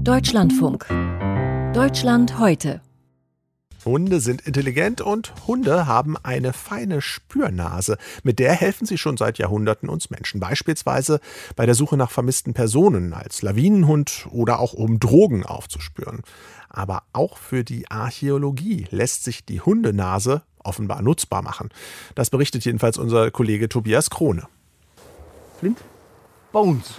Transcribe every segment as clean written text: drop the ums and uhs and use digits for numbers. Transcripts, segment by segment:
Deutschlandfunk. Deutschland heute. Hunde sind intelligent und Hunde haben eine feine Spürnase. Mit der helfen sie schon seit Jahrhunderten uns Menschen. Beispielsweise bei der Suche nach vermissten Personen als Lawinenhund oder auch um Drogen aufzuspüren. Aber auch für die Archäologie lässt sich die Hundenase offenbar nutzbar machen. Das berichtet jedenfalls unser Kollege Tobias Krone. Flint, Bones.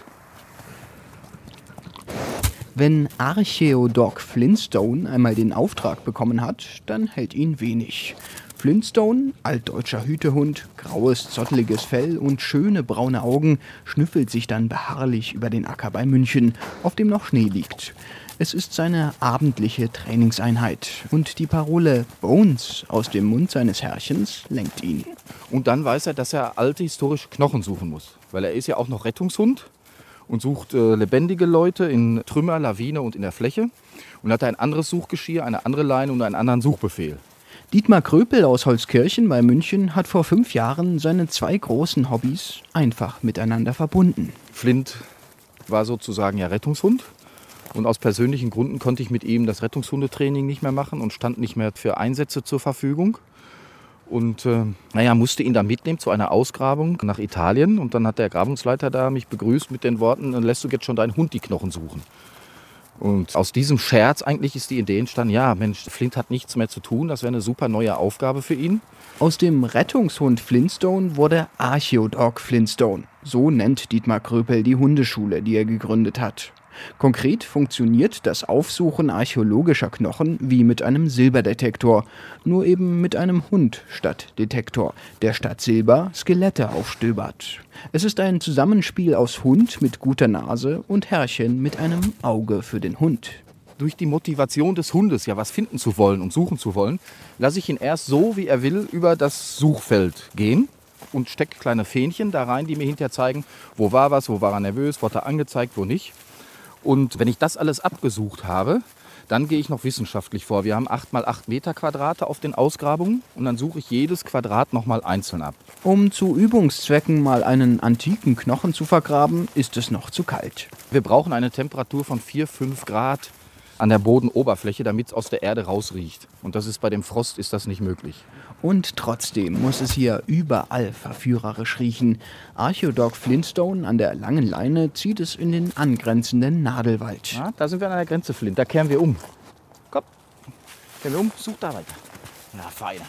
Wenn Archäodog Flintstone einmal den Auftrag bekommen hat, dann hält ihn wenig. Flintstone, altdeutscher Hütehund, graues, zotteliges Fell und schöne braune Augen, schnüffelt sich dann beharrlich über den Acker bei München, auf dem noch Schnee liegt. Es ist seine abendliche Trainingseinheit und die Parole Bones aus dem Mund seines Herrchens lenkt ihn. Und dann weiß er, dass er alte historische Knochen suchen muss, weil er ist ja auch noch Rettungshund und sucht lebendige Leute in Trümmer, Lawine und in der Fläche und hat ein anderes Suchgeschirr, eine andere Leine und einen anderen Suchbefehl. Dietmar Kröpel aus Holzkirchen bei München hat vor 5 Jahren seine 2 großen Hobbys einfach miteinander verbunden. Flint war sozusagen ja Rettungshund und aus persönlichen Gründen konnte ich mit ihm das Rettungshundetraining nicht mehr machen und stand nicht mehr für Einsätze zur Verfügung. Und musste ihn dann mitnehmen zu einer Ausgrabung nach Italien. Und dann hat der Grabungsleiter da mich begrüßt mit den Worten, dann lässt du jetzt schon deinen Hund die Knochen suchen. Und aus diesem Scherz eigentlich ist die Idee entstanden, ja Mensch, Flint hat nichts mehr zu tun, das wäre eine super neue Aufgabe für ihn. Aus dem Rettungshund Flintstone wurde Archäodog Flintstone. So nennt Dietmar Kröpel die Hundeschule, die er gegründet hat. Konkret funktioniert das Aufsuchen archäologischer Knochen wie mit einem Silberdetektor, nur eben mit einem Hund statt Detektor, der statt Silber Skelette aufstöbert. Es ist ein Zusammenspiel aus Hund mit guter Nase und Herrchen mit einem Auge für den Hund. Durch die Motivation des Hundes, ja was finden zu wollen und suchen zu wollen, lasse ich ihn erst so, wie er will, über das Suchfeld gehen und stecke kleine Fähnchen da rein, die mir hinterher zeigen, wo war was, wo war er nervös, wurde er angezeigt, wo nicht. Und wenn ich das alles abgesucht habe, dann gehe ich noch wissenschaftlich vor. Wir haben 8 x 8 Meter Quadrate auf den Ausgrabungen und dann suche ich jedes Quadrat nochmal einzeln ab. Um zu Übungszwecken mal einen antiken Knochen zu vergraben, ist es noch zu kalt. Wir brauchen eine Temperatur von 4-5 Grad an der Bodenoberfläche, damit es aus der Erde rausriecht. Und das ist bei dem Frost ist das nicht möglich. Und trotzdem muss es hier überall verführerisch riechen. Archäodog Flintstone an der langen Leine zieht es in den angrenzenden Nadelwald. Ja, da sind wir an der Grenze, Flint. Da kehren wir um. Komm, kehren wir um, such da weiter. Ja, feiner.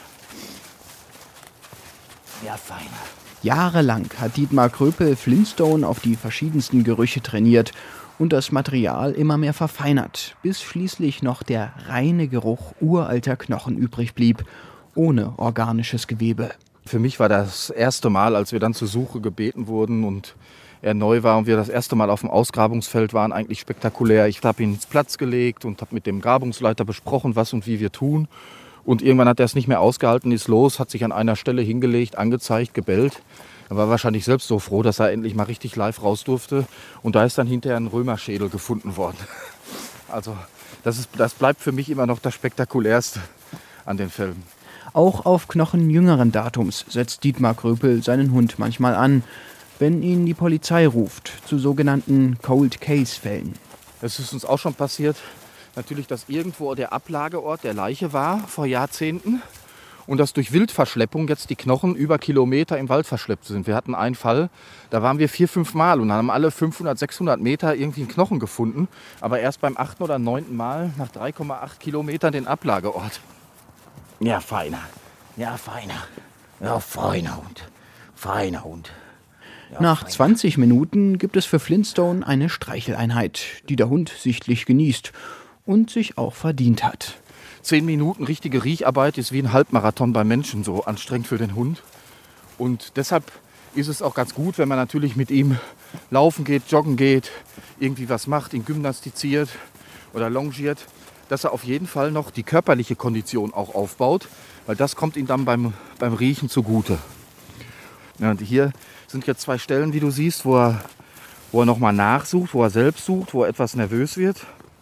Ja, feiner. Jahrelang hat Dietmar Kröpel Flintstone auf die verschiedensten Gerüche trainiert und das Material immer mehr verfeinert, bis schließlich noch der reine Geruch uralter Knochen übrig blieb, ohne organisches Gewebe. Für mich war das erste Mal, als wir dann zur Suche gebeten wurden und er neu war und wir das erste Mal auf dem Ausgrabungsfeld waren, eigentlich spektakulär. Ich habe ihn ins Platz gelegt und habe mit dem Grabungsleiter besprochen, was und wie wir tun. Und irgendwann hat er es nicht mehr ausgehalten, ist los, hat sich an einer Stelle hingelegt, angezeigt, gebellt. Er war wahrscheinlich selbst so froh, dass er endlich mal richtig live raus durfte. Und da ist dann hinterher ein Römerschädel gefunden worden. Also das bleibt für mich immer noch das Spektakulärste an den Fällen. Auch auf Knochen jüngeren Datums setzt Dietmar Kröpel seinen Hund manchmal an, wenn ihn die Polizei ruft, zu sogenannten Cold-Case-Fällen. Es ist uns auch schon passiert, natürlich, dass irgendwo der Ablageort der Leiche war vor Jahrzehnten und dass durch Wildverschleppung jetzt die Knochen über Kilometer im Wald verschleppt sind. Wir hatten einen Fall, da waren wir 4-5 Mal und haben alle 500, 600 Meter irgendwie einen Knochen gefunden, aber erst beim 8. oder 9. Mal nach 3,8 Kilometern den Ablageort. Ja, feiner. Ja, feiner. Ja, feiner Hund. Feiner Hund. Ja, Nach feiner. 20 Minuten gibt es für Flintstone eine Streicheleinheit, die der Hund sichtlich genießt und sich auch verdient hat. 10 Minuten richtige Riecharbeit ist wie ein Halbmarathon beim Menschen, so anstrengend für den Hund. Und deshalb ist es auch ganz gut, wenn man natürlich mit ihm laufen geht, joggen geht, irgendwie was macht, ihn gymnastiziert oder longiert, dass er auf jeden Fall noch die körperliche Kondition auch aufbaut, weil das kommt ihm dann beim Riechen zugute. Ja, und hier sind jetzt 2 Stellen, wie du siehst, wo er nochmal nachsucht, wo er selbst sucht, wo er etwas nervös wird.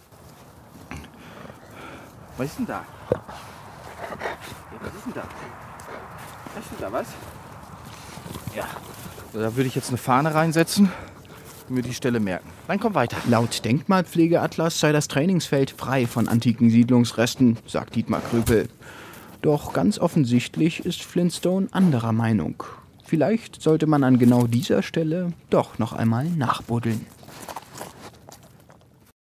Was ist denn da? Ja, was ist denn da? Was ist denn da, was? Ja, da würde ich jetzt eine Fahne reinsetzen mir die Stelle merken. Dann komm weiter. Laut Denkmalpflegeatlas sei das Trainingsfeld frei von antiken Siedlungsresten, sagt Dietmar Kröpel. Doch ganz offensichtlich ist Flintstone anderer Meinung. Vielleicht sollte man an genau dieser Stelle doch noch einmal nachbuddeln.